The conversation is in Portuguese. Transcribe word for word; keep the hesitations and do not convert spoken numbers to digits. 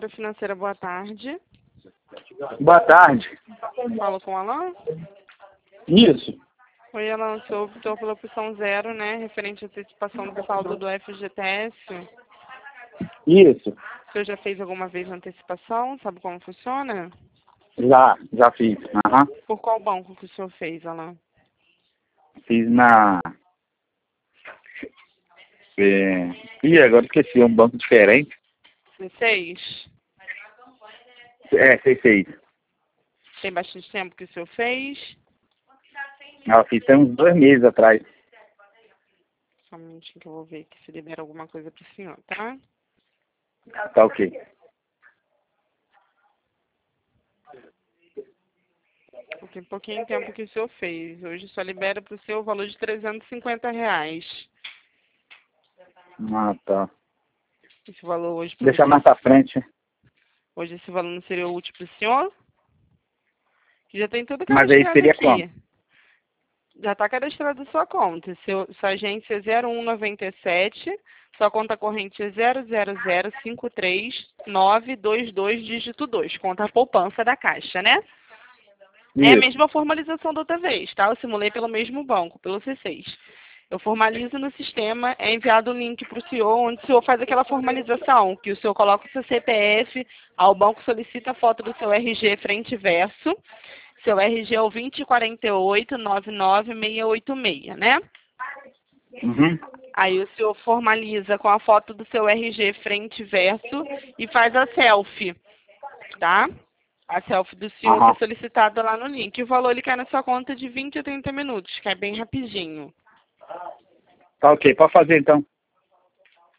Consultora financeira, boa tarde. Boa tarde. Falo com o Alan? Isso. Oi, Alan, o senhor optou pela opção zero, né? Referente à antecipação do saldo do F G T S. Isso. O senhor já fez alguma vez a antecipação? Sabe como funciona? Já, já fiz. Aham. Por qual banco que o senhor fez, Alan? Fiz na... É... Ih, agora esqueci, é um banco diferente. C seis? É, sei, sei. Tem bastante tempo que o senhor fez? Eu fiz tem uns dois meses atrás. Só um minutinho que eu vou ver aqui se libera alguma coisa pro senhor, tá? Tá ok. Tem pouquinho tempo que o senhor fez. Hoje só libera pro seu o valor de trezentos e cinquenta reais. Ah, tá. Esse valor hoje... pro Deixar dia- mais pra frente. Hoje esse valor não seria útil pro senhor? Que já tem tudo Mas aí cadastrado seria aqui. como? Já está cadastrado a sua conta. Seu, sua agência é zero um noventa e sete, sua conta corrente é zero zero zero cinco três nove dois dois, dígito dois. Conta poupança da Caixa, né? É a Isso. mesma formalização da outra vez, tá? Eu simulei pelo mesmo banco, pelo C seis. Eu formalizo no sistema, é enviado o link para o senhor, onde o senhor faz aquela formalização, que o senhor coloca o seu C P F, ao banco solicita a foto do seu R G frente e verso. Seu R G é o vinte quarenta e oito, noventa e nove, seiscentos e oitenta e seis, né? Uhum. Aí o senhor formaliza com a foto do seu R G frente e verso e faz a selfie, tá? A selfie do senhor que Aham. é solicitada lá no link. O valor ele cai na sua conta de vinte a trinta minutos, que é bem rapidinho. Tá ok, pode fazer então.